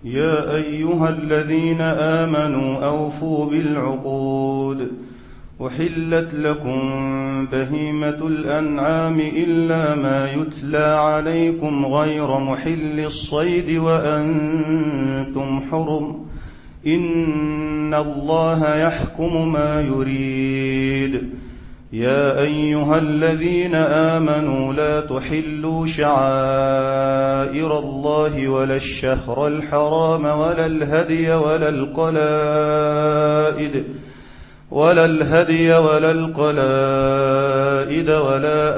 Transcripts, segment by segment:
يا أيها الذين آمنوا أوفوا بالعقود. أحلت لكم بهيمة الأنعام إلا ما يتلى عليكم غير محل الصيد وأنتم حرم، إن الله يحكم ما يريد. يا أيها الذين آمنوا لا تحلوا شعائر الله ولا الشهر الحرام ولا الهدي ولا القلائد ولا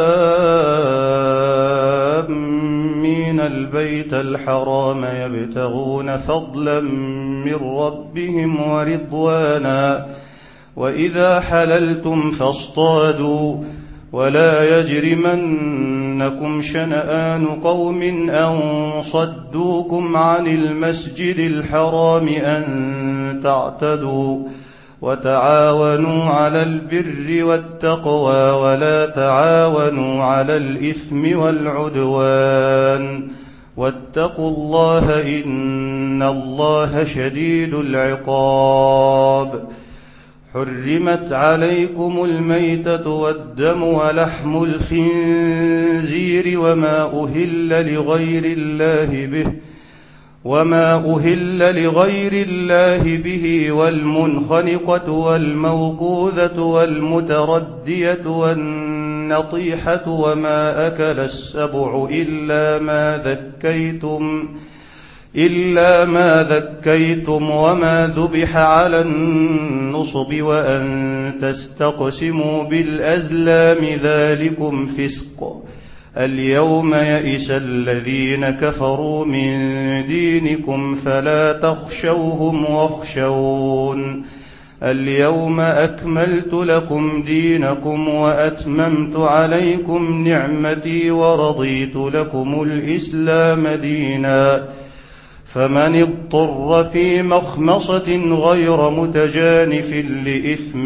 آمين البيت الحرام يبتغون فضلا من ربهم ورضوانا. وإذا حللتم فاصطادوا، ولا يجرمنكم شنآن قوم أن صدوكم عن المسجد الحرام أن تعتدوا. وتعاونوا على البر والتقوى ولا تعاونوا على الإثم والعدوان، واتقوا الله إن الله شديد العقاب. حرمت عليكم الميتة والدم ولحم الخنزير وما أهل لغير الله به والمنخنقة والموقوذة والمتردية والنطيحة وما أكل السبع إلا ما ذكيتم وما ذبح على النصب وأن تستقسموا بالأزلام ذلكم فسق. اليوم يئس الذين كفروا من دينكم فلا تخشوهم واخشون. اليوم أكملت لكم دينكم وأتممت عليكم نعمتي ورضيت لكم الإسلام دينا. فمن اضطر في مخمصة غير متجانف لإثم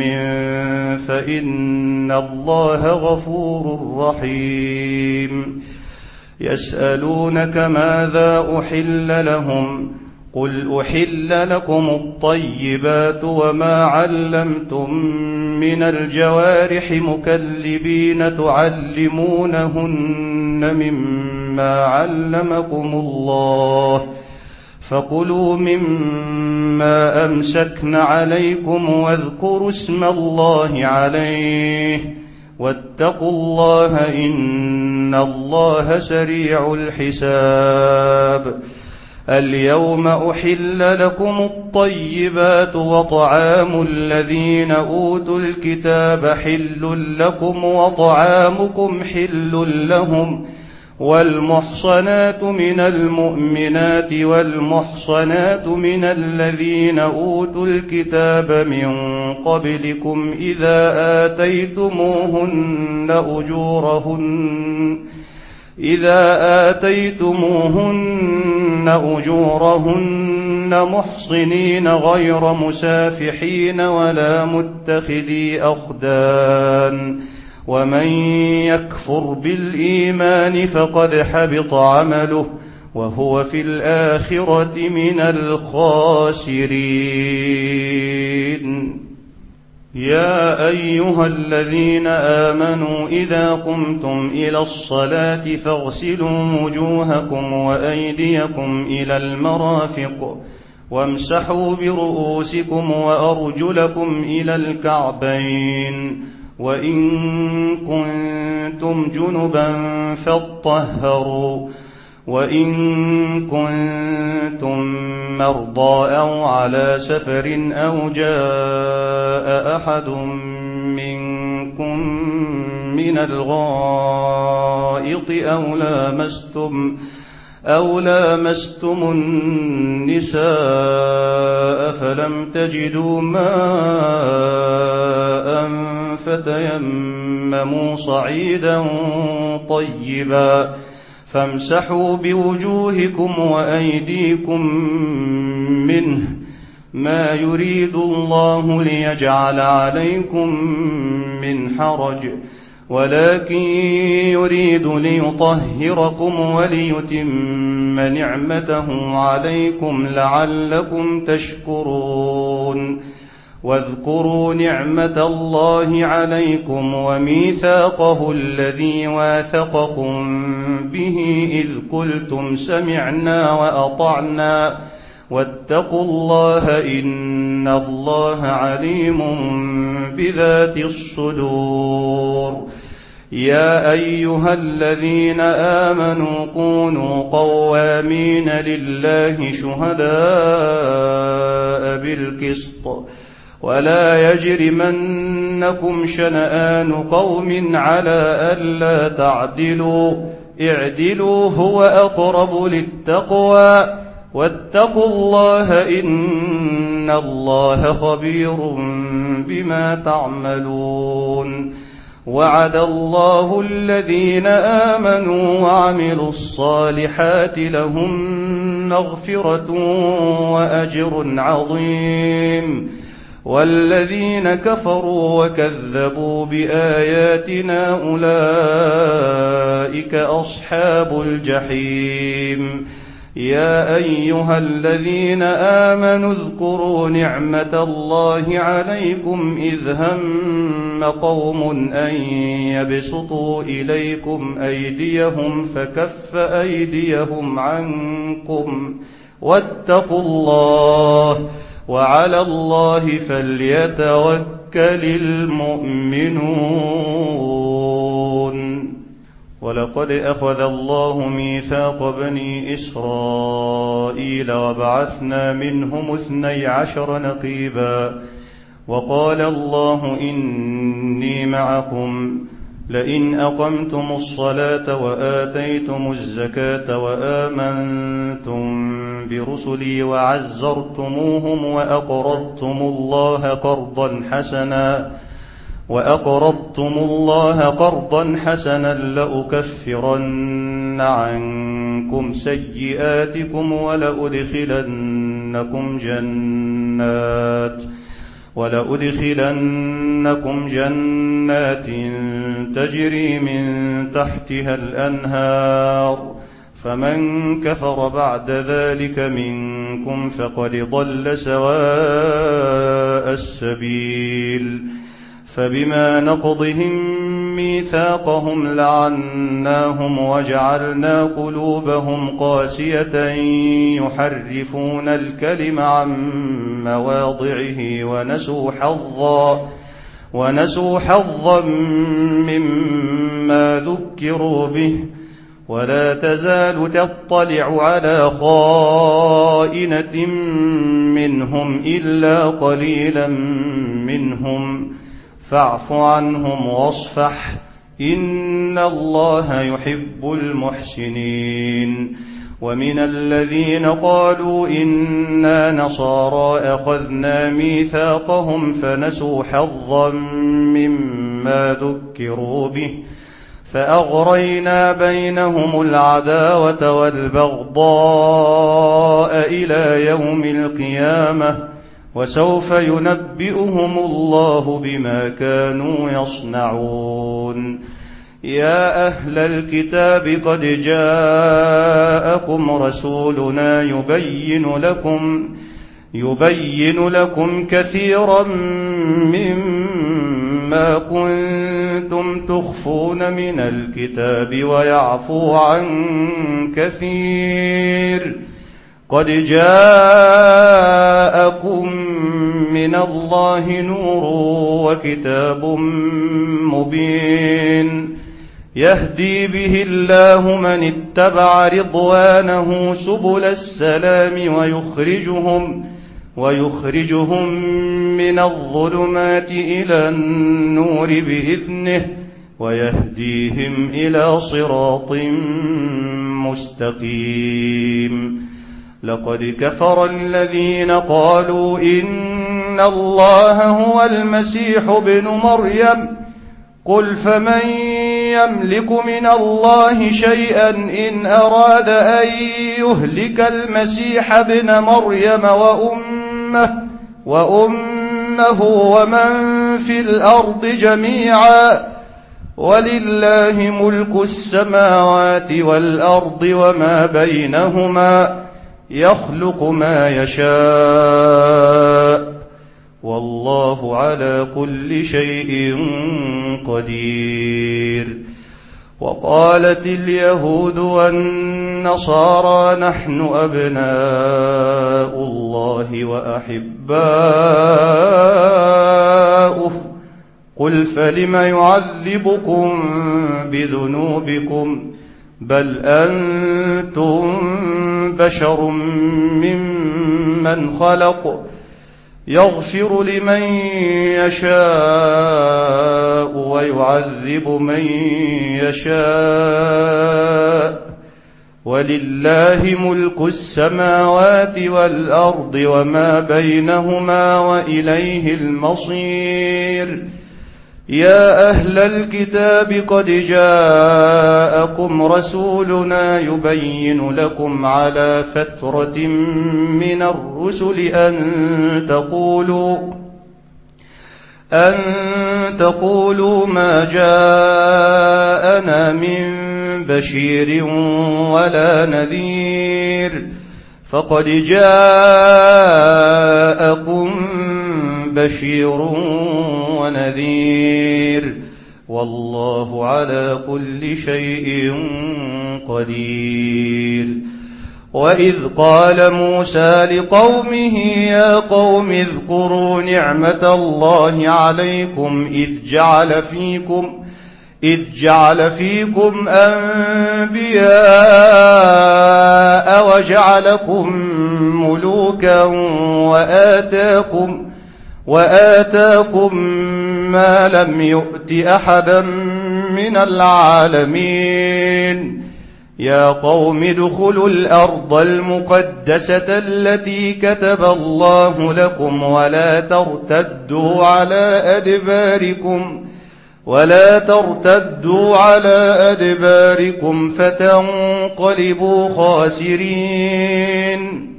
فإن الله غفور رحيم. يسألونك ماذا أحل لهم؟ قل أحل لكم الطيبات وما علمتم من الجوارح مكلبين تعلمونهن مما علمكم الله، فكلوا مما أمسكن عليكم واذكروا اسم الله عليه، واتقوا الله إن الله سريع الحساب. اليوم أحل لكم الطيبات وطعام الذين أوتوا الكتاب حل لكم وطعامكم حل لهم، والمحصنات من المؤمنات والمحصنات من الذين أوتوا الكتاب من قبلكم إذا آتيتموهن أجورهن محصنين غير مسافحين ولا متخذي أخدان، ومن يكفر بالإيمان فقد حبط عمله وهو في الآخرة من الخاسرين. يا أيها الذين آمنوا إذا قمتم إلى الصلاة فاغسلوا وجوهكم وأيديكم إلى المرافق وامسحوا برؤوسكم وأرجلكم إلى الكعبين، وإن كنتم جنبا فاطهروا، وإن كنتم مرضى أو على سفر أو جاء أحد منكم من الغائط أو لامستم النساء فلم تجدوا ماء فتيمموا صعيدا طيبا فامسحوا بوجوهكم وأيديكم منه، ما يريد الله ليجعل عليكم من حرج، ولكن يريد ليطهركم وليتم نعمته عليكم لعلكم تشكرون. واذكروا نعمة الله عليكم وميثاقه الذي واثقكم به إذ قلتم سمعنا وأطعنا واتقوا الله إن الله عليم بذات الصدور. يا أيها الذين آمنوا كونوا قوامين لله شهداء بالقسط ولا يجرمنكم شنآن قوم على ألا تعدلوا اعدلوا هو أقرب للتقوى واتقوا الله إن الله خبير بما تعملون. وعد الله الذين آمنوا وعملوا الصالحات لهم مغفرة وأجر عظيم. والذين كفروا وكذبوا بآياتنا أولئك أصحاب الجحيم. يا أيها الذين آمنوا اذكروا نعمة الله عليكم إذ هم قوم أن يبسطوا إليكم أيديهم فكف أيديهم عنكم واتقوا الله وعلى الله فليتوكل المؤمنون. ولقد أخذ الله ميثاق بني إسرائيل وبعثنا منهم 12 نقيبا وقال الله إني معكم لئن أقمتم الصلاة وآتيتم الزكاة وآمنتم برسلي وعزرتموهم وأقرضتم الله قرضا حسنا لأكفرن عنكم سيئاتكم ولأدخلنكم جنات تجري من تحتها الأنهار فمن كفر بعد ذلك منكم فقد ضل سواء السبيل. فبما نقضهم ميثاقهم لعناهم وجعلنا قلوبهم قاسية يحرفون الكلم عن مواضعه ونسوا حظا مما ذكروا به ولا تزال تطلع على خائنة منهم إلا قليلا منهم فاعف عنهم واصفح إن الله يحب المحسنين. ومن الذين قالوا إنا نصارى أخذنا ميثاقهم فنسوا حظا مما ذكروا به فأغرينا بينهم العداوة والبغضاء إلى يوم القيامة وسوف ينبئهم الله بما كانوا يصنعون. يا أهل الكتاب قد جاءكم رسولنا يبين لكم كثيرا مما كنتم تخفون من الكتاب ويعفو عن كثير. قد جاءكم من الله نور وكتاب مبين يهدي به الله من اتبع رضوانه سبل السلام ويخرجهم من الظلمات إلى النور بإذنه ويهديهم إلى صراط مستقيم. لقد كفر الذين قالوا إن الله هو المسيح ابن مريم قل فمن يملك من الله شيئا إن أراد أن يهلك المسيح ابن مريم وأمه ومن في الأرض جميعا ولله ملك السماوات والأرض وما بينهما يخلق ما يشاء والله على كل شيء قدير. وقالت اليهود والنصارى نحن أبناء الله وأحباؤه قل فلم يعذبكم بذنوبكم بل أنتم بشر ممن خلق يغفر لمن يشاء ويعذب من يشاء ولله ملك السماوات والأرض وما بينهما وإليه المصير. يا أهل الكتاب قد جاءكم رسولنا يبين لكم على فترة من الرسل أن تقولوا ما جاءنا من بشير ولا نذير فقد جاءكم بشير ونذير والله على كل شيء قدير. وإذ قال موسى لقومه يا قوم اذكروا نعمة الله عليكم إذ جعل فيكم أنبياء وجعلكم ملوكا وآتاكم ما لم يؤت أحدا من العالمين. يا قوم ادخلوا الأرض المقدسة التي كتب الله لكم ولا ترتدوا على أدباركم فتنقلبوا خاسرين.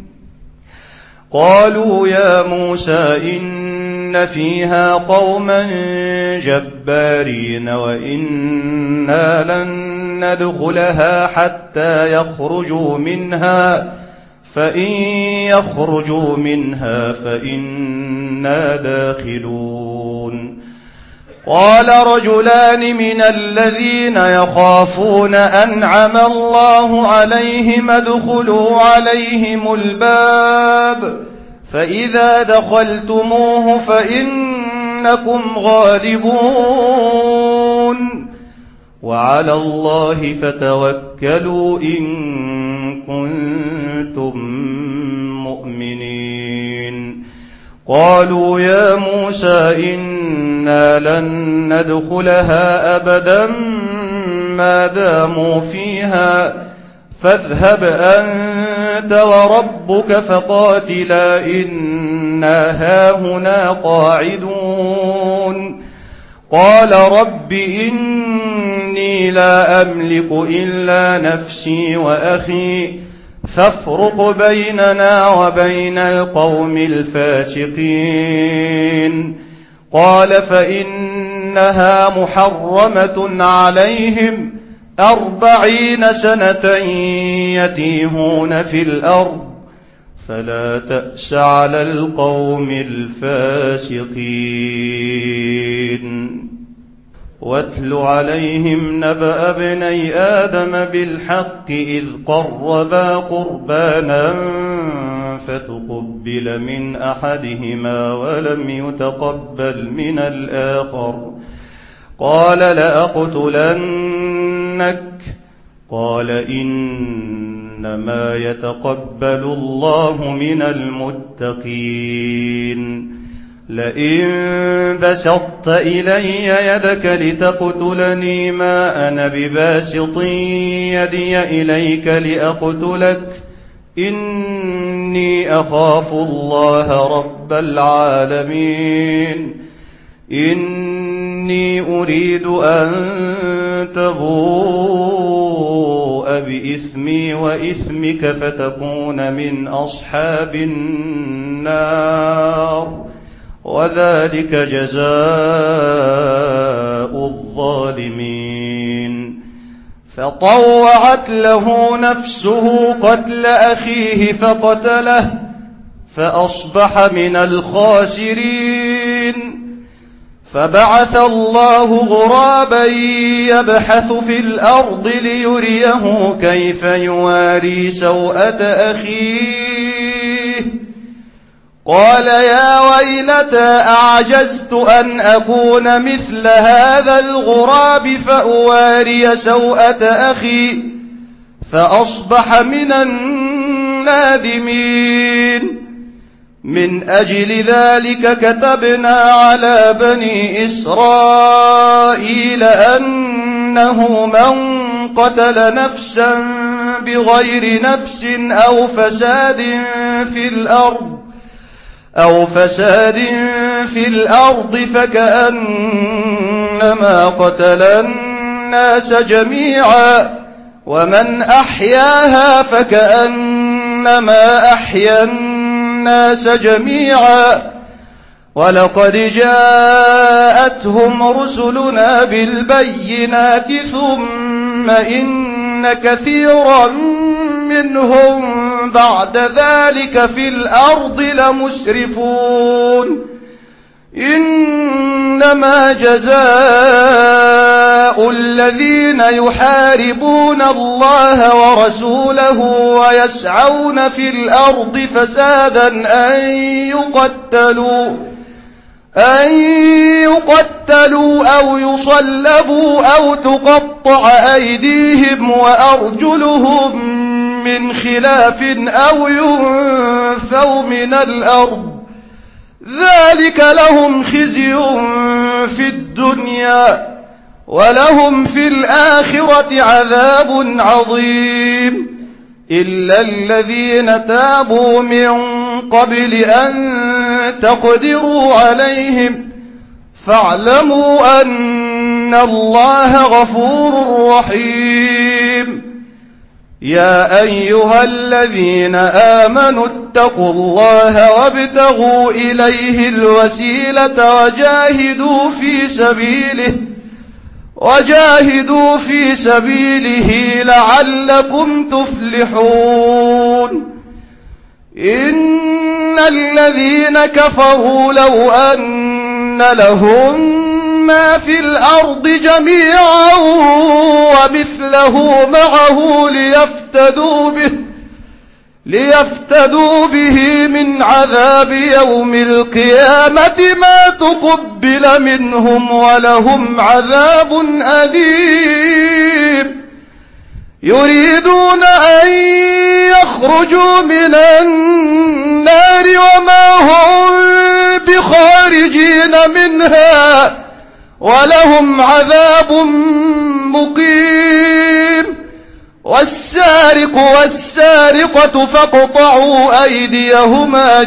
قالوا يا موسى إن فيها قوما جبارين وإنا لن ندخلها حتى يخرجوا منها فإن يخرجوا منها فإنا داخلون. قال رجلان من الذين يخافون أنعم الله عليهم ادخلوا عليهم الباب فإذا دخلتموه فإنكم غالبون وعلى الله فتوكلوا إن كنتم مؤمنين. قالوا يا موسى إنا لن ندخلها أبدا ما داموا فيها فاذهب أنت وربك فقاتلا إنا هاهنا قاعدون. قال رب إني لا أملك إلا نفسي وأخي فافرق بيننا وبين القوم الفاسقين. قال فإنها محرمة عليهم 40 سنة يتيهون في الأرض فلا تأس على القوم الفاسقين. واتل عليهم نبأ ابني آدم بالحق إذ قربا قربانا فتقبل من أحدهما ولم يتقبل من الآخر قال لأقتلنك قال إنما يتقبل الله من المتقين. لئن بسطت إلي يدك لتقتلني ما أنا بباسط يدي إليك لأقتلك إني أخاف الله رب العالمين. إني أريد أن تبوء بإثمي وإثمك فتكون من أصحاب النار وذلك جزاء الظالمين. فطوعت له نفسه قتل أخيه فقتله فأصبح من الخاسرين. فبعث الله غرابا يبحث في الأرض ليريه كيف يواري سوءة أخيه. قال يا ويلتى أعجزت أن أكون مثل هذا الغراب فأواري سوءة أخي فأصبح من النادمين. من أجل ذلك كتبنا على بني إسرائيل أنه من قتل نفسا بغير نفس أو فساد في الأرض فكأنما قتل الناس جميعا ومن أحياها فكأنما أحيا الناس جميعا. ولقد جاءتهم رسلنا بالبينات ثم إن كثيرا منهم بعد ذلك في الأرض لمسرفون. إنما جزاء الذين يحاربون الله ورسوله ويسعون في الأرض فسادا أن يقتلوا أو يصلبوا أو تقطع أيديهم وأرجلهم من خلاف أو ينفوا من الأرض. ذلك لهم خزي في الدنيا ولهم في الآخرة عذاب عظيم. إلا الذين تابوا من قبل أن تقدروا عليهم فاعلموا أن الله غفور رحيم. يا أيها الذين آمنوا اتقوا الله وابتغوا إليه الوسيلة وجاهدوا في سبيله لعلكم تفلحون. إن الذين كفروا لو أن لهم ما في الأرض جميعا ومثله معه ليفتدوا به من عذاب يوم القيامة ما تقبل منهم ولهم عذاب أليم. يريدون أن يخرجوا من النار وما هم بخارجين منها ولهم عذاب مقيم. والسارق والسارقة فاقطعوا أيديهما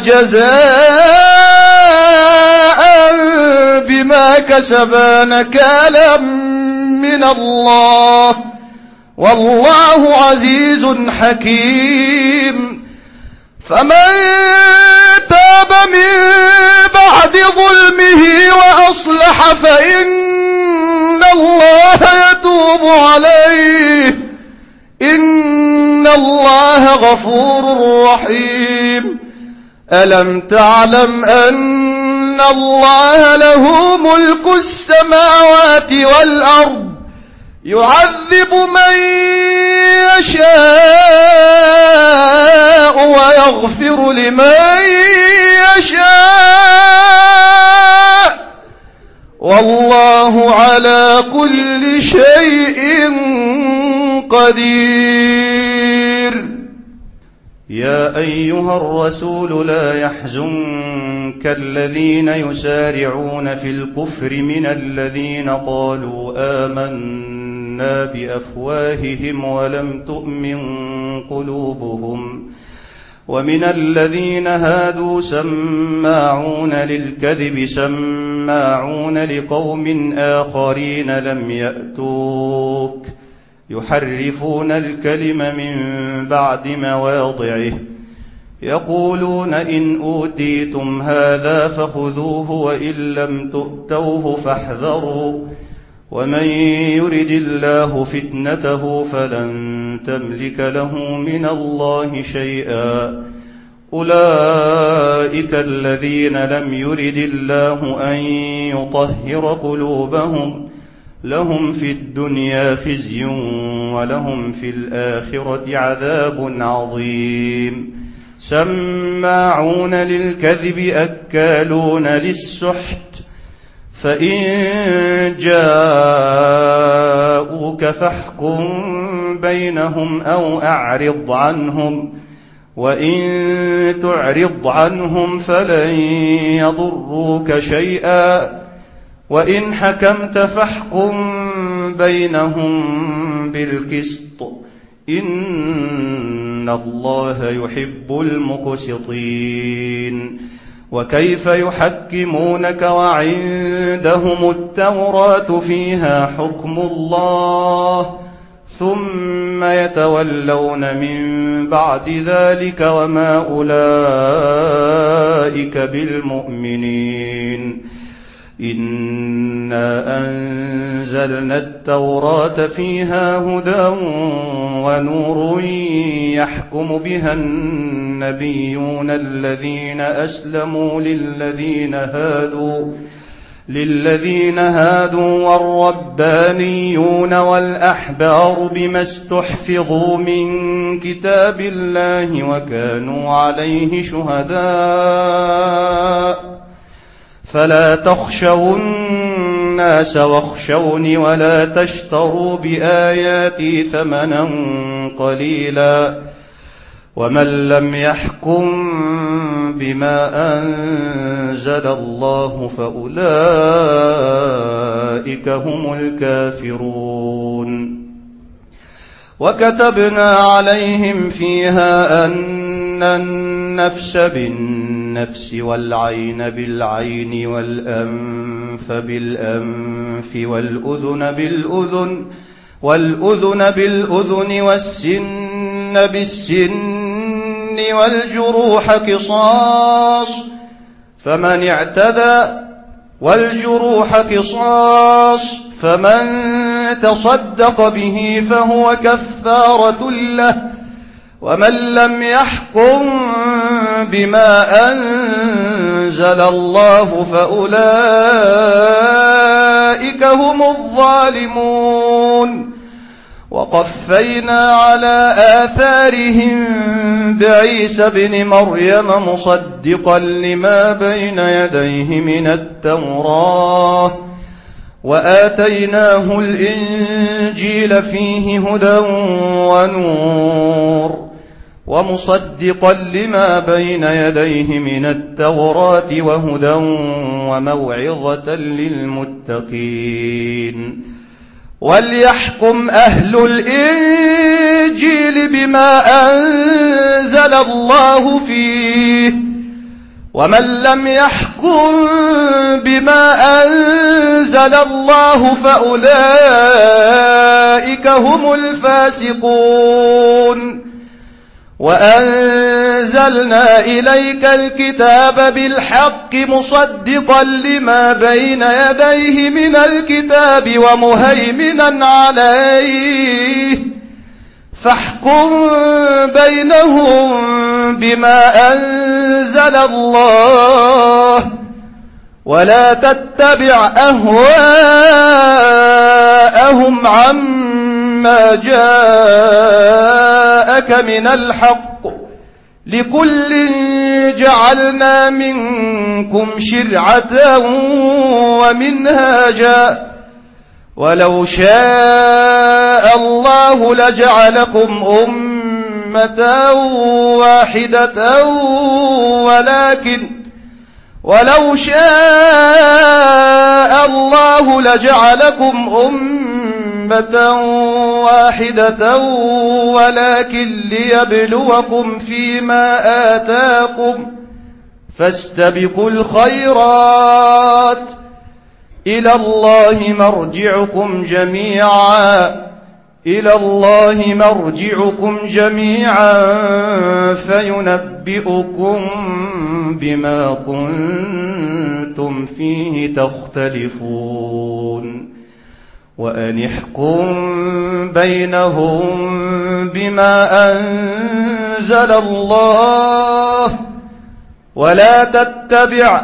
جزاء بما كسبا نكالا من الله والله عزيز حكيم. فمن تاب من بعد ظلمه وأصلح فإن الله يتوب عليه إن الله غفور رحيم. ألم تعلم أن الله له ملك السماوات والأرض يعذب من يشاء ويغفر لمن يشاء والله على كل شيء قدير. يا أيها الرسول لا يحزنك الذين يسارعون في الكفر من الذين قالوا آمنا بأفواههم ولم تؤمن قلوبهم ومن الذين هادوا سماعون للكذب سماعون لقوم آخرين لم يأتوك يحرفون الكلم من بعد مواضعه يقولون إن أوتيتم هذا فخذوه وإن لم تؤتوه فاحذروا ومن يرد الله فتنته فلن تملك له من الله شيئا أولئك الذين لم يرد الله أن يطهر قلوبهم لهم في الدنيا خزي ولهم في الآخرة عذاب عظيم سماعون للكذب أكالون للسحت فإن جاءوك فاحكم بينهم أو أعرض عنهم وإن تعرض عنهم فلن يضروك شيئا وإن حكمت فاحكم بينهم بالقسط إن الله يحب المقسطين وكيف يحكمونك وعندهم التوراة فيها حكم الله ثم يتولون من بعد ذلك وما أولئك بالمؤمنين إنا أنزلنا التوراة فيها هدى ونور يحكم بها النبيون الذين أسلموا للذين هادوا والربانيون والأحبار بما استحفظوا من كتاب الله وكانوا عليه شهداء فلا تخشوا الناس واخشوني ولا تشتروا بآياتي ثمنا قليلا ومن لم يحكم بما أنزل الله فأولئك هم الكافرون وكتبنا عليهم فيها أن النفس بالنفس والعين بالعين والأنف بالأنف والأذن بالأذن والسن بالسن والجروح قصاص فمن اعتدى فمن تصدق به فهو كفارة له ومن لم يحكم بما أنزل الله فأولئك هم الظالمون وقفينا على آثارهم بعيسى بن مريم مصدقا لما بين يديه من التوراة وآتيناه الإنجيل فيه هدى ونور ومصدقا لما بين يديه من التوراة وهدى وموعظة للمتقين وليحكم أهل الإنجيل بما أنزل الله فيه ومن لم يحكم بما أنزل الله فأولئك هم الفاسقون وأنزلنا إليك الكتاب بالحق مصدقا لما بين يديه من الكتاب ومهيمنا عليه فاحكم بينهم بما أنزل الله ولا تتبع أهواءهم عما جاءك من الحق لكل جعلنا منكم شرعة ومنهاجا ولو شاء الله لجعلكم أمة واحدة ولو شاء الله لجعلكم أمة واحدة ولكن ليبلوكم فيما آتاكم فاستبقوا الخيرات إلى الله مرجعكم جميعا إلى الله مرجعكم جميعا فينبئكم بما كنتم فيه تختلفون وأن احكم بينهم بما أنزل الله ولا تتبع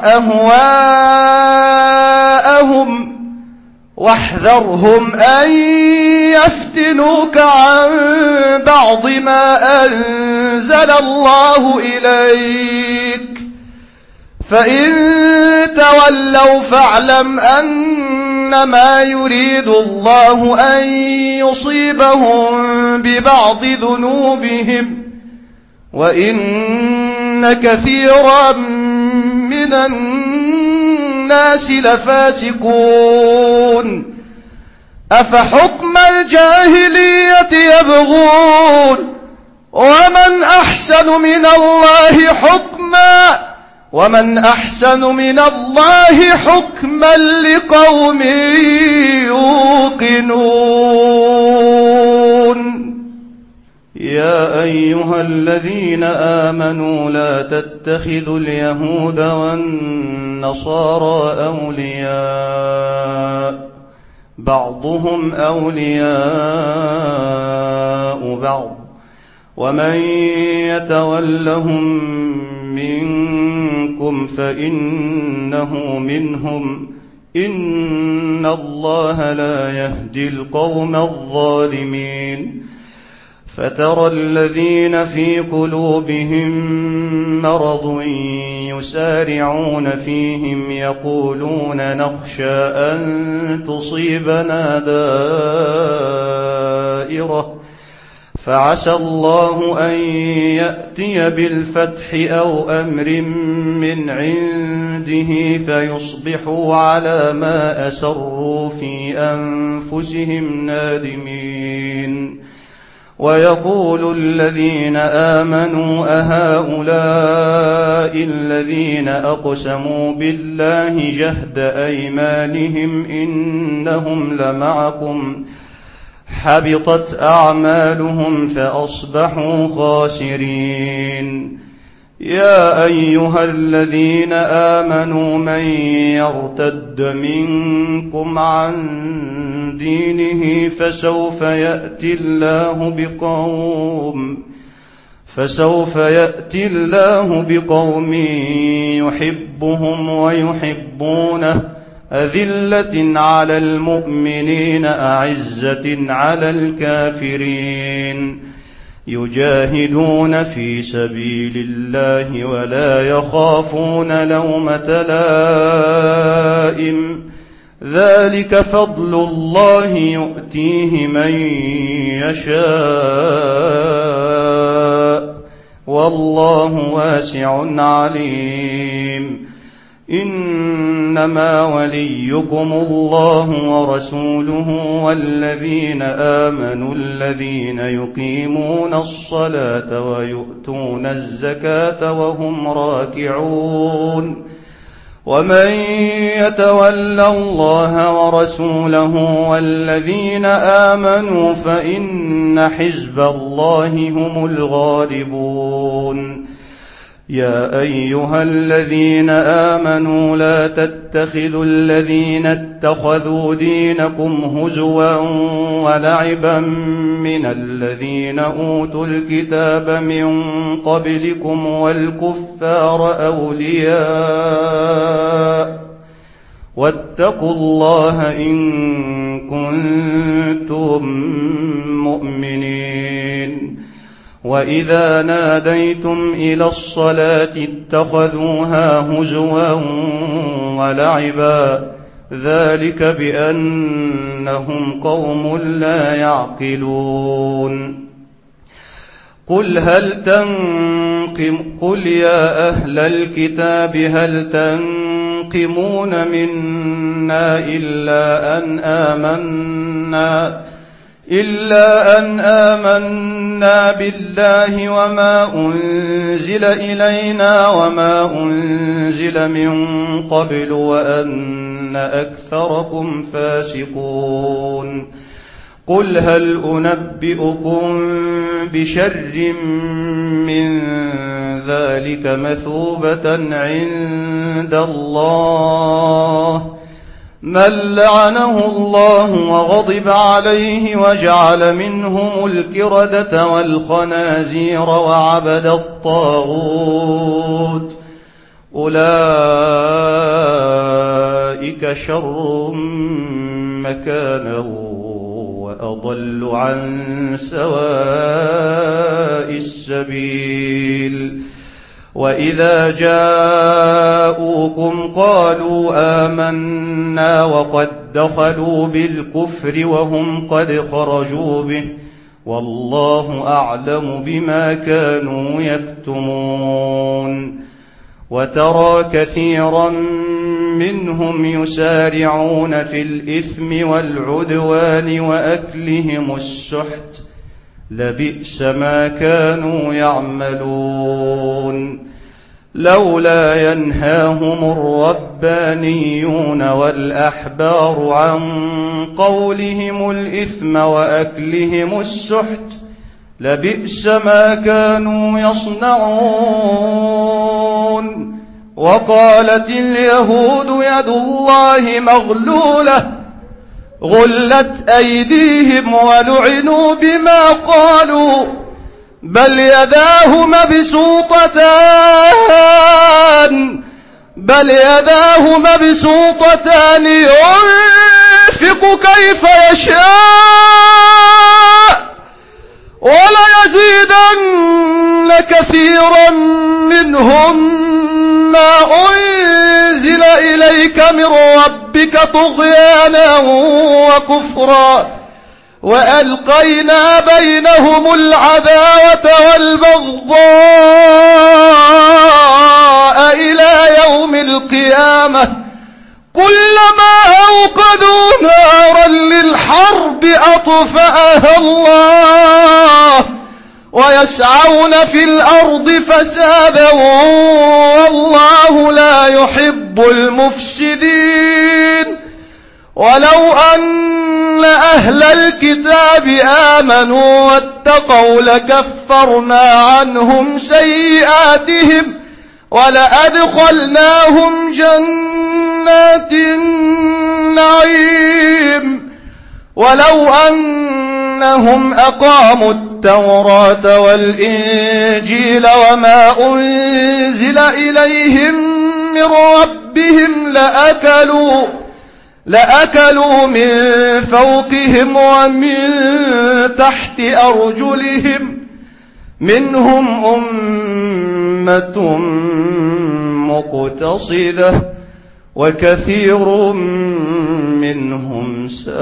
أهواءهم واحذرهم أن يفتنوك عن بعض ما أنزل الله إليك فإن تولوا فاعلم أنما يريد الله أن يصيبهم ببعض ذنوبهم وإن كثيرا من الناس لفاسقون أفحكم الجاهلية يبغون ومن أحسن من الله حكما لقوم يوقنون يا أيها الذين آمنوا لا تتخذوا اليهود والنصارى أولياء بعضهم أولياء بعض ومن يتولهم منكم فإنه منهم إن الله لا يهدي القوم الظالمين فترى الذين في قلوبهم مرض يسارعون فيهم يقولون نخشى أن تصيبنا دائرة فعسى الله أن يأتي بالفتح أو أمر من عنده فيصبحوا على ما أسروا في أنفسهم نادمين ويقول الذين آمنوا أهؤلاء الذين أقسموا بالله جهد أيمانهم إنهم لمعكم حبطت أعمالهم فأصبحوا خاسرين يا أيها الذين آمنوا من يرتد منكم عن دينه فسوف يأتي الله بقوم يحبهم ويحبونه أذلة على المؤمنين أعزة على الكافرين يجاهدون في سبيل الله ولا يخافون لومة لائم ذلك فضل الله يؤتيه من يشاء والله واسع عليم إنما وليكم الله ورسوله والذين آمنوا الذين يقيمون الصلاة ويؤتون الزكاة وهم راكعون ومن يتول الله ورسوله والذين آمنوا فإن حزب الله هم الغالبون يا أيها الذين آمنوا لا تتخذوا الذين اتخذوا دينكم هزوا ولعبا من الذين أوتوا الكتاب من قبلكم والكفار أولياء واتقوا الله إن كنتم مؤمنين وإذا ناديتم إلى الصلاة اتخذوها هزوا ولعبا ذلك بأنهم قوم لا يعقلون قل يا أهل الكتاب هل تنقمون منا إلا أن آمنا بالله وما أنزل إلينا وما أنزل من قبل وأن أكثركم فاسقون قل هل أنبئكم بشر من ذلك مثوبة عند الله من لعنه الله وغضب عليه وجعل منهم القردة والخنازير وعبد الطاغوت أولئك شر مكانا وأضل عن سواء السبيل وإذا جاءوكم قالوا آمنا وقد دخلوا بالكفر وهم قد خرجوا به والله أعلم بما كانوا يكتمون وترى كثيرا منهم يسارعون في الإثم والعدوان وأكلهم السحت لبئس ما كانوا يعملون لولا ينهاهم الربانيون والأحبار عن قولهم الإثم وأكلهم السحت لبئس ما كانوا يصنعون وقالت اليهود يد الله مغلولة غلت أيديهم ولعنوا بما قالوا بل يداه مبسوطتان ينفق كيف يشاء وليزيدن كثيرا منهم ما أنزل إليك من ربك طغيانا وكفرا وألقينا بينهم العداوة والبغضاء إلى يوم القيامة كلما أوقدوا نارا للحرب أطفأها الله ويسعون في الأرض فسادا والله لا يحب المفسدين ولو أن أهل الكتاب آمنوا واتقوا لكفرنا عنهم سيئاتهم ولأدخلناهم جنات النعيم ولو أنهم أقاموا التوراة والإنجيل وما أنزل إليهم من ربهم لأكلوا من فوقهم ومن تحت أرجلهم منهم أمة مقتصدة وكثير منهم ساء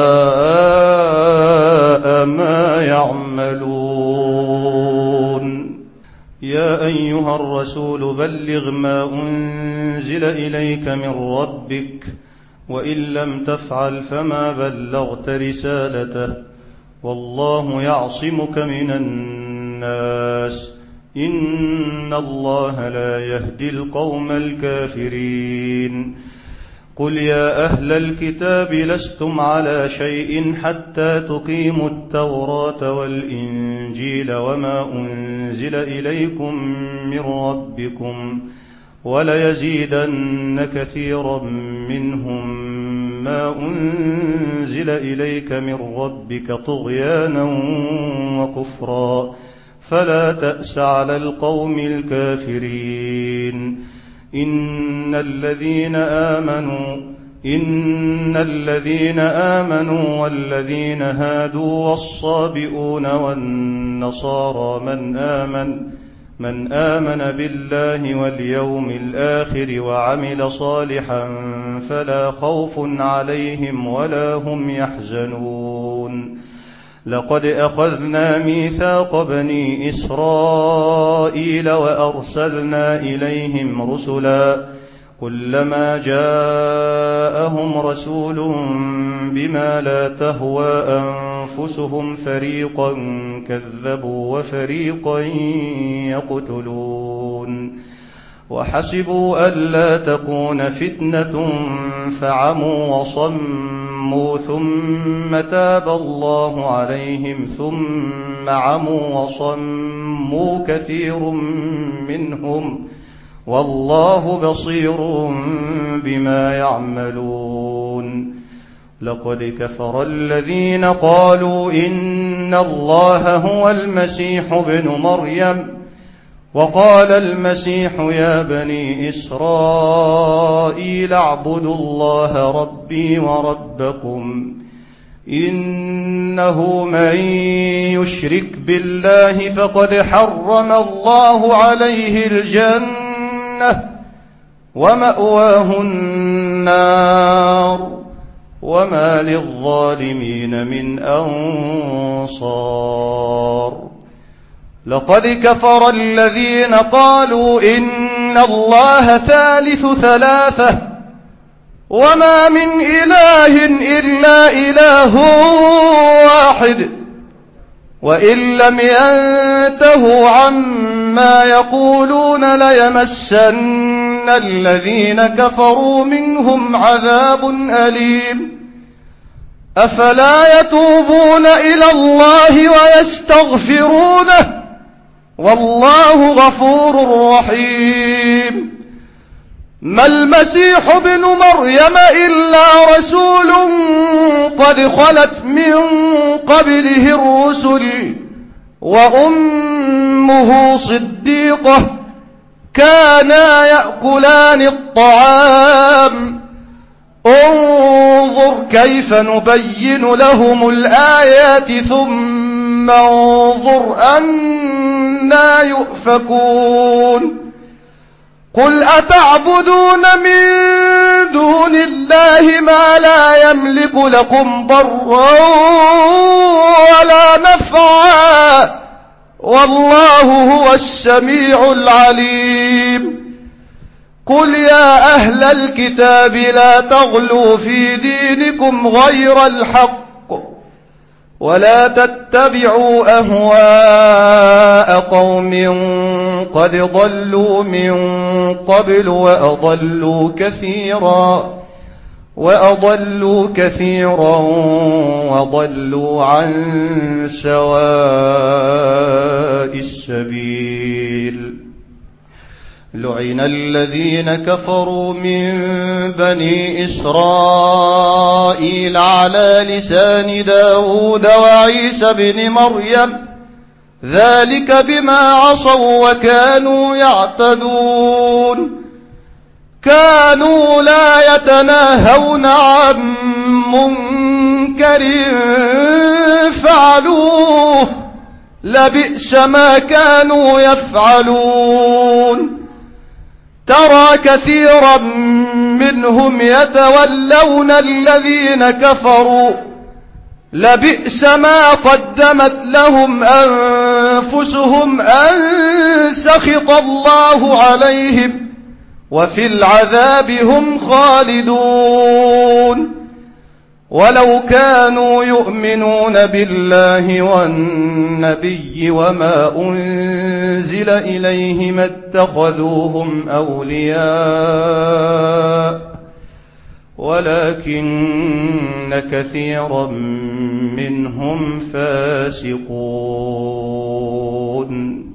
ما يعملون يا أيها الرسول بلغ ما أنزل إليك من ربك وإن لم تفعل فما بلغت رسالته والله يعصمك من الناس إن الله لا يهدي القوم الكافرين قل يا أهل الكتاب لستم على شيء حتى تقيموا التوراة والإنجيل وما أنزل إليكم من ربكم وليزيدن كثيرا منهم ما أنزل إليك من ربك طغيانا وكفرا فلا تأس على القوم الكافرين إن الذين آمنوا والذين هادوا والصابئون والنصارى من آمن بالله واليوم الآخر وعمل صالحا فلا خوف عليهم ولا هم يحزنون لقد أخذنا ميثاق بني إسرائيل وأرسلنا إليهم رسلا كلما جاءهم رسول بما لا تهوى أنفسهم فريقا كذبوا وفريقا يقتلون وحسبوا ألا تكون فتنة فعموا وصموا وصموا ثم تاب الله عليهم ثم عموا وصموا كثير منهم والله بصير بما يعملون. لقد كفر الذين قالوا إن الله هو المسيح ابن مريم وقال المسيح يا بني إسرائيل اعبدوا الله ربي وربكم إنه من يشرك بالله فقد حرم الله عليه الجنة ومأواه النار وما للظالمين من أنصار. لقد كفر الذين قالوا إن الله ثالث ثلاثة وما من إله إلا إله واحد وإن لم ينتهوا عما يقولون ليمسن الذين كفروا منهم عذاب أليم. أفلا يتوبون إلى الله ويستغفرونه والله غفور رحيم. ما المسيح ابن مريم إلا رسول قد خلت من قبله الرسل وأمه صديقة كانا يأكلان الطعام انظر كيف نبين لهم الآيات ثم انظر أنا يؤفكون. قل أتعبدون من دون الله ما لا يملك لكم ضرا ولا نفعا والله هو السميع العليم. قل يا أهل الكتاب لا تغلوا في دينكم غير الحق ولا تتبعوا أهواء قوم قد ضلوا من قبل وأضلوا كثيرا وضلوا عن سواء السبيل. لعن الذين كفروا من بني إسرائيل على لسان داود وعيسى بن مريم ذلك بما عصوا وكانوا يعتدون. كانوا لا يتناهون عن منكر فعلوه لبئس ما كانوا يفعلون. ترى كثيرا منهم يتولون الذين كفروا لبئس ما قدمت لهم أنفسهم أن سخط الله عليهم وفي العذاب هم خالدون. ولو كانوا يؤمنون بالله والنبي وما أنزل إليه ما اتخذوهم أولياء ولكن كثيرا منهم فاسقون.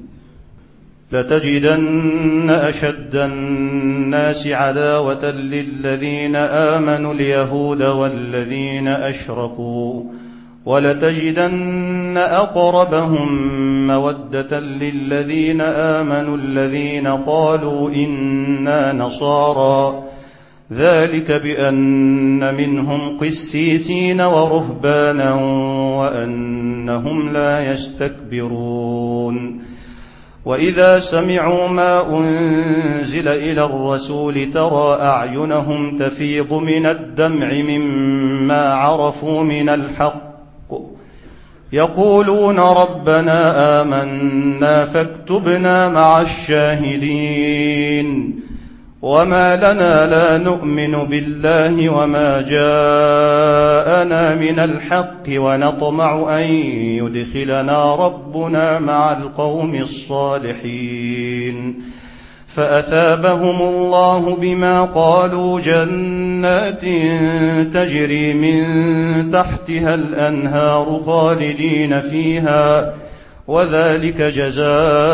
لتجدن أشد الناس عداوة للذين آمنوا اليهود والذين أشركوا ولتجدن أقربهم مودة للذين آمنوا الذين قالوا إنا نصارى ذلك بأن منهم قسيسين ورهبانا وأنهم لا يستكبرون. وإذا سمعوا ما أنزل إلى الرسول ترى أعينهم تفيض من الدمع مما عرفوا من الحق يقولون ربنا آمنا فاكتبنا مع الشاهدين. وما لنا لا نؤمن بالله وما جاءنا من الحق ونطمع أن يدخلنا ربنا مع القوم الصالحين. فأثابهم الله بما قالوا جنات تجري من تحتها الأنهار خالدين فيها، وذلك جزاء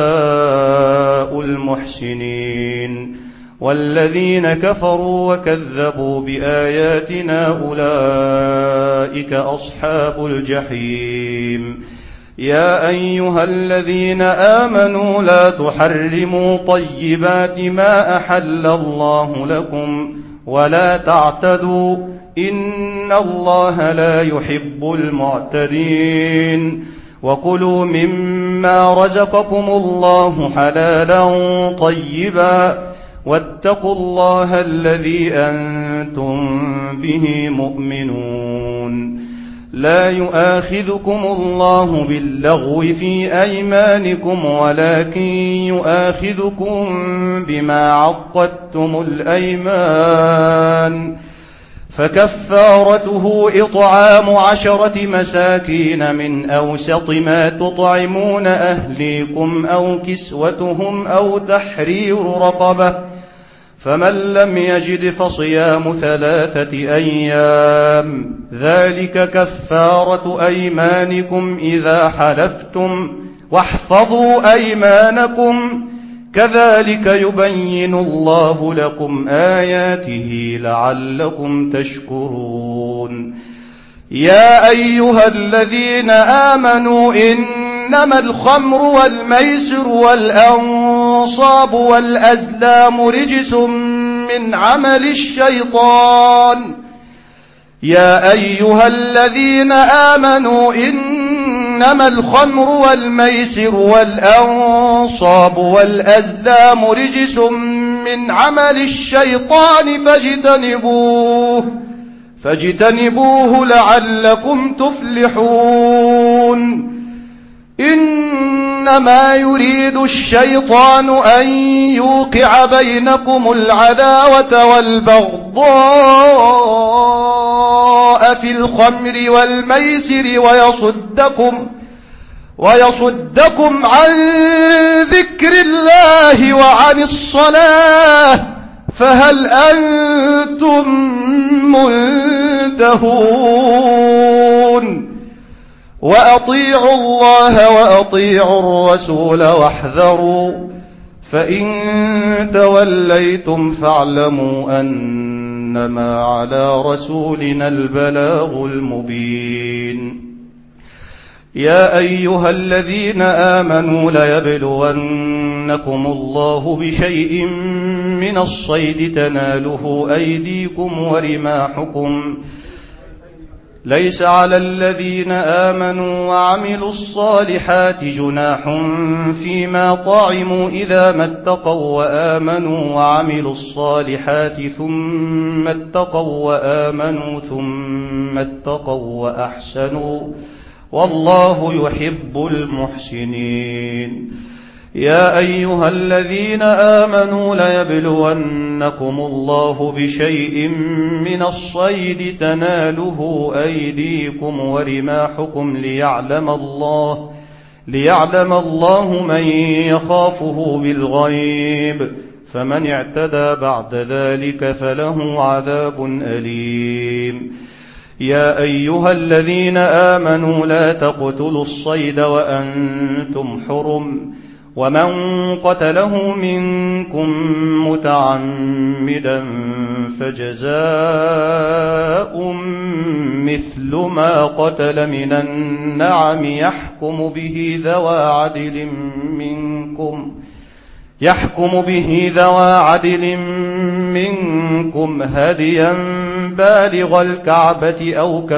المحسنين. والذين كفروا وكذبوا بآياتنا أولئك أصحاب الجحيم. يا أيها الذين آمنوا لا تحرموا طيبات ما أحل الله لكم ولا تعتدوا إن الله لا يحب المعتدين. وكلوا مما رزقكم الله حلالا طيبا واتقوا الله الذي أنتم به مؤمنون. لا يؤاخذكم الله باللغو في أيمانكم ولكن يؤاخذكم بما عقدتم الأيمان، فكفارته إطعام 10 مساكين من أوسط ما تطعمون أهليكم أو كسوتهم أو تحرير رقبة، فمن لم يجد فصيام 3 أيام، ذلك كفارة أيمانكم إذا حلفتم، واحفظوا أيمانكم، كذلك يبين الله لكم آياته لعلكم تشكرون. يا أيها الذين آمنوا إنما الخمر والميسر والأنصاب والأزلام رجس من عمل الشيطان. يا أيها الذين آمنوا إنما الخمر والميسر والأنصاب والأزلام رجس من عمل الشيطان فاجتنبوه لعلكم تفلحون. إنما يريد الشيطان أن يوقع بينكم العداوة والبغضاء في الخمر والميسر ويصدكم عن ذكر الله وعن الصلاة، فهل أنتم منتهون؟ وأطيعوا الله وأطيعوا الرسول واحذروا، فإن توليتم فاعلموا أنما على رسولنا البلاغ المبين. يا أيها الذين آمنوا ليبلونكم الله بشيء من الصيد تناله أيديكم ورماحكم، ليس على الذين آمنوا وعملوا الصالحات جناح فيما طعموا إذا ما اتقوا وآمنوا وعملوا الصالحات ثم اتقوا وآمنوا ثم اتقوا وأحسنوا والله يحب المحسنين. يا أيها الذين آمنوا ليبلونكم الله بشيء من الصيد تناله أيديكم ورماحكم ليعلم الله من يخافه بالغيب، فمن اعتدى بعد ذلك فله عذاب أليم. يا أيها الذين آمنوا لا تقتلوا الصيد وأنتم حرم، ومن قتله منكم متعمدا فجزاء مثل ما قتل من النعم يحكم به ذوى عدل منكم هديا بالغ الكعبة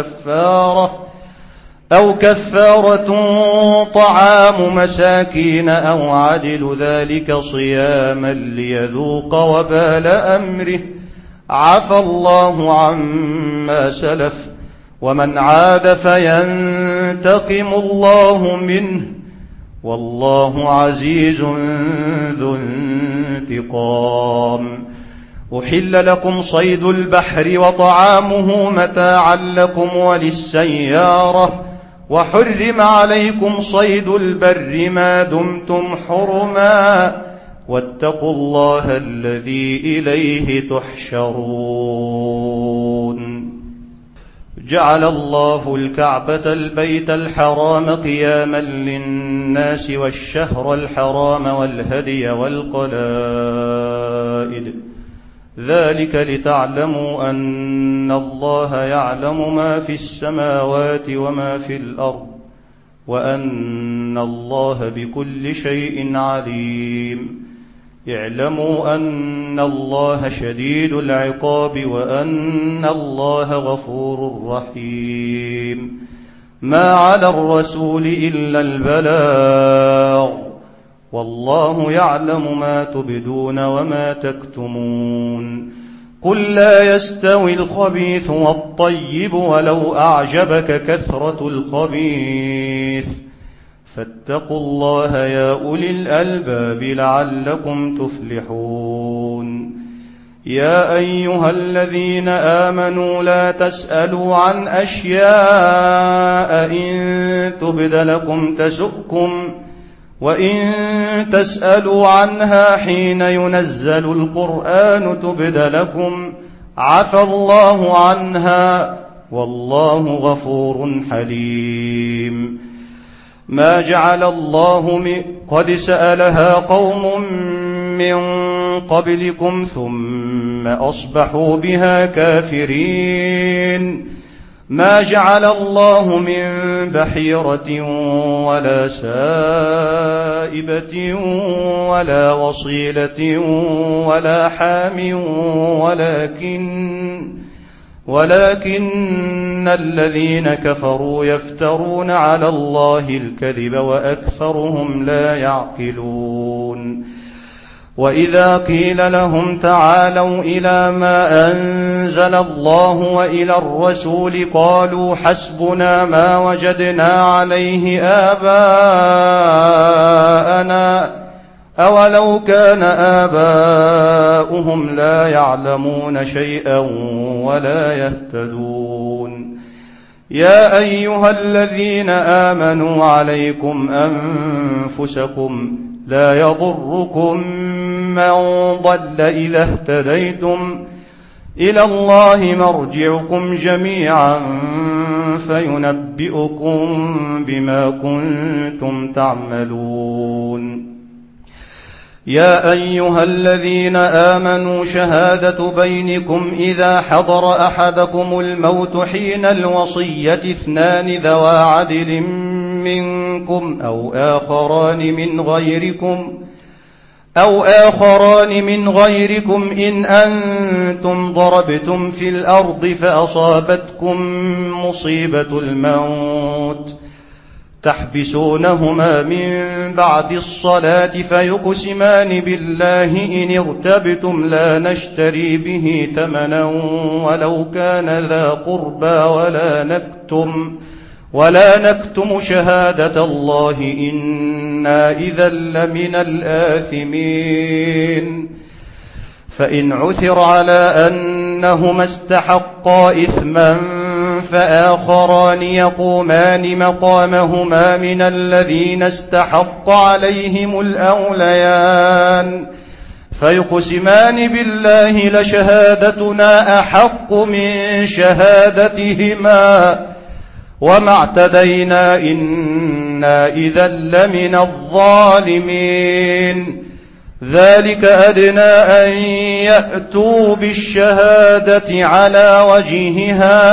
أو كفارة طعام مساكين أو عدل ذلك صياما ليذوق وبال أمره، عفى الله عما سلف، ومن عاد فينتقم الله منه، والله عزيز ذو انتقام. أحل لكم صيد البحر وطعامه متاعا لكم وللسيارة، وحرم عليكم صيد البر ما دمتم حرما، واتقوا الله الذي إليه تحشرون. جعل الله الكعبة البيت الحرام قياما للناس والشهر الحرام والهدي والقلائد، ذلك لتعلموا أن الله يعلم ما في السماوات وما في الأرض، وأن الله بكل شيء عليم. اعلموا أن الله شديد العقاب وأن الله غفور رحيم. ما على الرسول إلا البلاغ، والله يعلم ما تبدون وما تكتمون. قل لا يستوي الخبيث والطيب ولو أعجبك كثرة الخبيث، فاتقوا الله يا أولي الألباب لعلكم تفلحون. يا أيها الذين آمنوا لا تسألوا عن أشياء إن تبد لكم تسؤكم، وإن تسألوا عنها حين ينزل القرآن تبد لكم عفى الله عنها، والله غفور حليم. ما جعل الله قد سألها قوم من قبلكم ثم أصبحوا بها كافرين. ما جعل الله من بحيرة ولا سائبة ولا وصيلة ولا حام ولكن الذين كفروا يفترون على الله الكذب وأكثرهم لا يعقلون. وإذا قيل لهم تعالوا إلى ما أنزل الله وإلى الرسول قالوا حسبنا ما وجدنا عليه آباءنا أولو كان آباؤهم لا يعلمون شيئا ولا يهتدون. يا أيها الذين آمنوا عليكم أنفسكم لا يضركم من ضل إذا اهتديتم، إلى الله مرجعكم جميعا فينبئكم بما كنتم تعملون. يا أيها الذين آمنوا شهادة بينكم إذا حضر أحدكم الموت حين الوصية اثنان ذوى عدل منكم أو آخران من غيركم إن أنتم ضربتم في الأرض فأصابتكم مصيبة الموت تحبسونهما من بعد الصلاة فيقسمان بالله إن ارتبتم لا نشتري به ثمنا ولو كان ذا قربى ولا نكتم شهادة الله إنا إذا لمن الآثمين. فإن عثر على أنهما استحقا إثما فآخران يقومان مقامهما من الذين استحق عليهم الأوليان فيقسمان بالله لشهادتنا أحق من شهادتهما وما اعتدينا إنا إذا لمن الظالمين. ذلك أدنى أن يأتوا بالشهادة على وجهها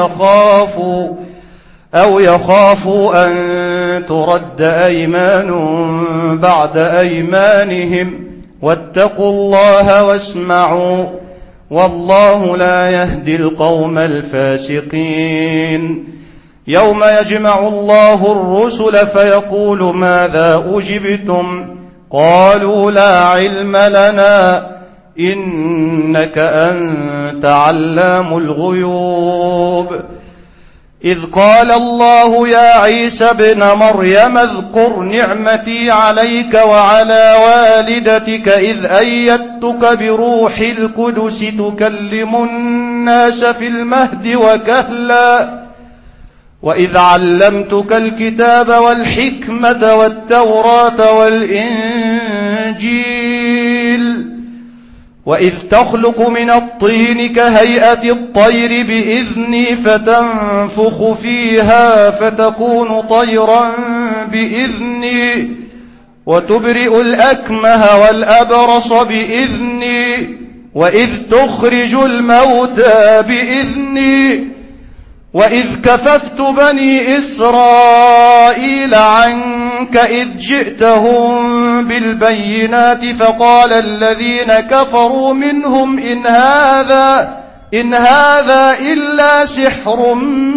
أو يخافوا أن ترد أيمان بعد أيمانهم واتقوا الله واسمعوا والله لا يهدي القوم الفاسقين. يوم يجمع الله الرسل فيقول ماذا أجبتم قالوا لا علم لنا إنك أنت علام الغيوب. إذ قال الله يا عيسى ابن مريم اذكر نعمتي عليك وعلى والدتك إذ أيدتك بروح القدس تكلم الناس في المهد وكهلا وإذ علمتك الكتاب والحكمة والتوراة والإنجيل الإنجيل وإذ تخلق من الطين كهيئة الطير بإذني فتنفخ فيها فتكون طيرا بإذني وتبرئ الأكمه والأبرص بإذني وإذ تخرج الموتى بإذني وإذ كففت بني إسرائيل عنك إذ جئتهم بالبينات فقال الذين كفروا منهم إن هذا إلا سحر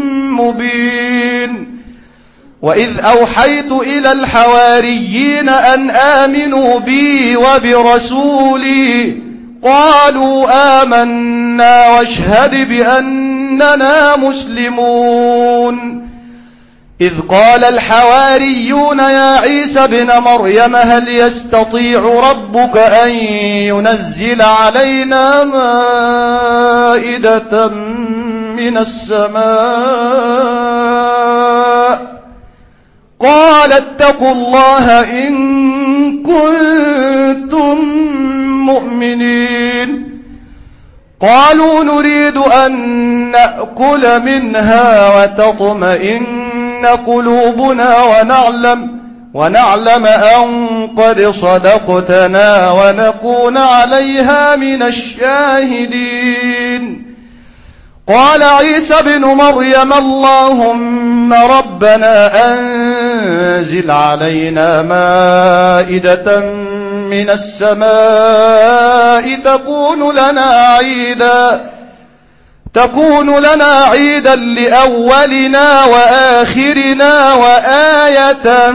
مبين وإذ أوحيت إلى الحواريين أن آمنوا بي وبرسولي قالوا آمنا واشهد بأننا مسلمون إذ قال الحواريون يا عيسى ابن مريم هل يستطيع ربك أن ينزل علينا مائدة من السماء قال اتقوا الله إن كنتم مؤمنين قالوا نريد أن نأكل منها وتطمئن قلوبنا ونعلم أن قد صدقتنا ونكون عليها من الشاهدين قال عيسى ابن مريم اللهم ربنا أنزل علينا مائدة من السماء تكون لنا عيدا لأولنا وآخرنا وآية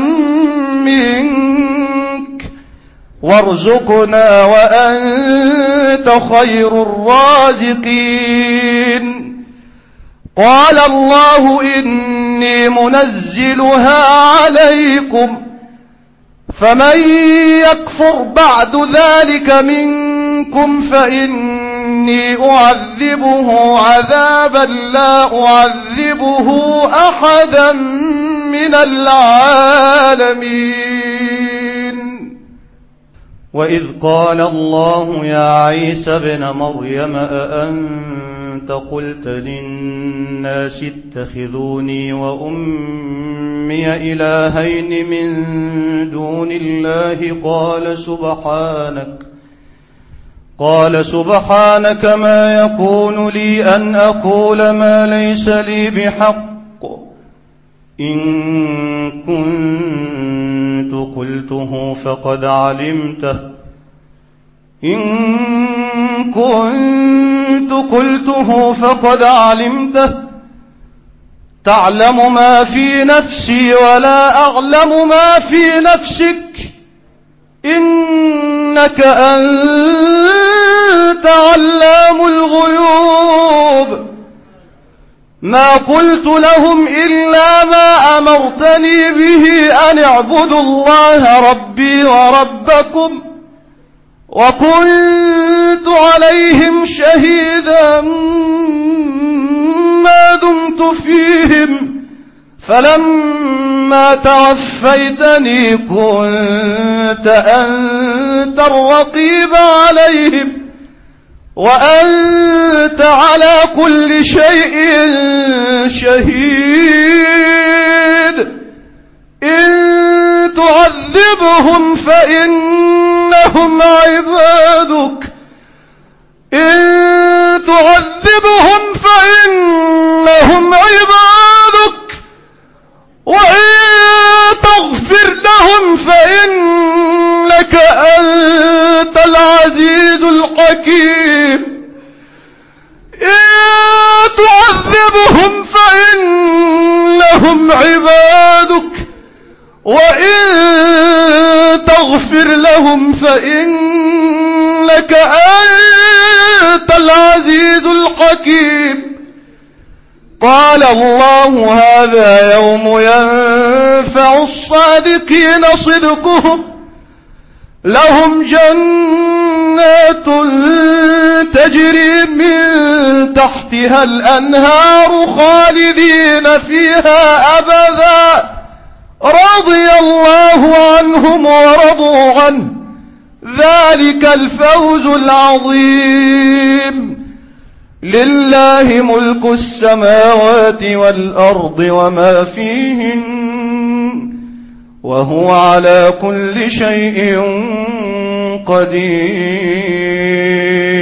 منك وارزقنا وأنت خير الرازقين قال الله إني منزلها عليكم فمن يكفر بعد ذلك منكم فإني أعذبه عذابا لا أعذبه أحدا من العالمين وإذ قال الله يا عيسى ابن مريم أأنت قلت للناس اتخذوني وأمي إلهين من دون الله قال سبحانك ما يكون لي أن أقول ما ليس لي بحق إن كنت قلته فقد علمته تعلم ما في نفسي ولا أعلم ما في نفسك إنك أنت علام الغيوب ما قلت لهم إلا ما أمرتني به أن اعبدوا الله ربي وربكم وكنت عليهم شهيدا ما دمت فيهم فلما توفيتني كنت أنت الرقيب عليهم وأنت على كل شيء شهيد إن تعذبهم فإنهم عبادك وإن تغفر لهم فإنك أنت العزيز الحكيم إن تعذبهم فإنهم عبادك وإن تغفر لهم فإنك أنت العزيز الحكيم قال الله هذا يوم ينفع الصادقين صدقهم لهم جنات تجري من تحتها الأنهار خالدين فيها أبدا رضي الله عنهم ورضوا عنه ذلك الفوز العظيم. لله ملك السماوات والأرض وما فيهن وهو على كل شيء قدير.